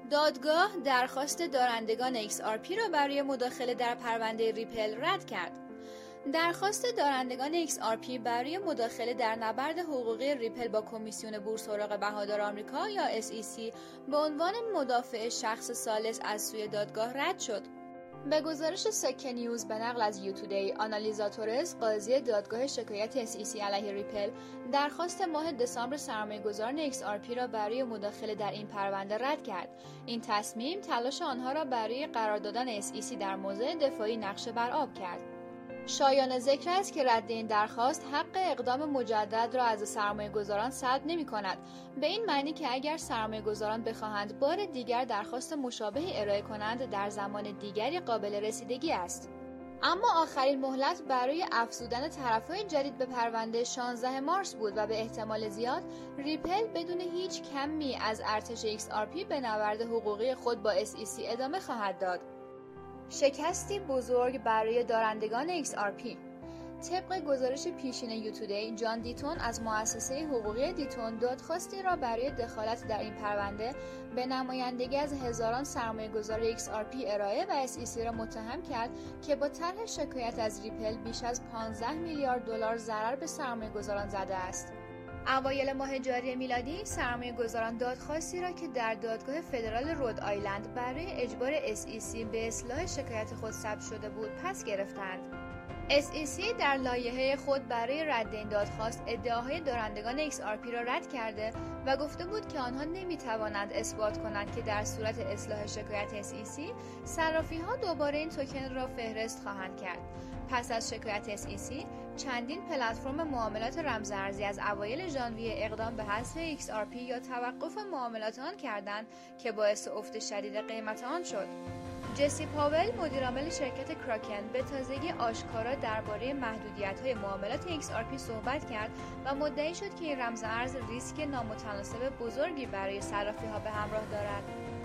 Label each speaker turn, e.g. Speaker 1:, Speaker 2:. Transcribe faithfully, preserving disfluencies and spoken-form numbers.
Speaker 1: دادگاه درخواست دارندگان ایکس آر پی را برای مداخله در پرونده ریپل رد کرد. درخواست دارندگان ایکس آر پی برای مداخله در نبرد حقوقی ریپل با کمیسیون بورس اوراق بهادار آمریکا یا اس ای سی به عنوان مدافع شخص ثالث از سوی دادگاه رد شد. به گزارش سکه نیوز به نقل از یو تودی، آنالیزا تورز، قاضی دادگاه شکایت اس ای سی علیه ریپل، درخواست ماه دسامبر سرمایه‌گذاران ایکس آر پی را برای مداخله در این پرونده رد کرد. این تصمیم تلاش آنها را برای قرار دادن اس ای سی در موضع دفاعی نقشه بر آب کرد. شایان ذکر است که رد این درخواست حق اقدام مجدد را از سرمایه‌گذاران سلب نمی‌کند، به این معنی که اگر سرمایه‌گذاران بخواهند بار دیگر درخواست مشابهی ارائه کنند در زمان دیگری قابل رسیدگی است. اما آخرین مهلت برای افزودن طرف‌های جدید به پرونده شانزده مارس بود و به احتمال زیاد ریپل بدون هیچ کمی از ارتش ایکس آر پی به نبرد حقوقی خود با اس ای سی ادامه خواهد داد. شکستی بزرگ برای دارندگان ایکس آر پی. طبق گزارش پیشین یو تودی، جان دیتون از مؤسسه حقوقی دیتون دادخواستی را برای دخالت در این پرونده به نمایندگی از هزاران سرمایه‌گذار ایکس آر پی ارائه و اس ای سی را متهم کرد که با طرح شکایت از ریپل بیش از پانزده میلیارد دلار ضرر به سرمایه‌گذاران زده است. اوایل ماه جاری میلادی سرمایه‌گذاران دادخواستی را که در دادگاه فدرال رود آیلند برای اجبار اس ای سی به اصلاح شکایت خود ثبت شده بود پس گرفتند. اس ای سی در لایحه خود برای رد این دادخواست ادعاهای دارندگان ایکس آر پی را رد کرده و گفته بود که آنها نمی‌توانند اثبات کنند که در صورت اصلاح شکایت اس ای سی صرافی‌ها دوباره این توکن را فهرست خواهند کرد. پس از شکایت اس ای سی چندین پلتفرم معاملات رمزارزی از اوایل ژانویه اقدام به حذف ایکس آر پی یا توقف معاملات آن کردند که باعث افت شدید قیمت آن شد. جسی پاول، مدیرعامل شرکت کراکن، به تازگی آشکارا درباره محدودیت‌های معاملات ایکس آر پی صحبت کرد و مدعی شد که این رمز ارز ریسک نامتناسب بزرگی برای صرافی‌ها به همراه دارد.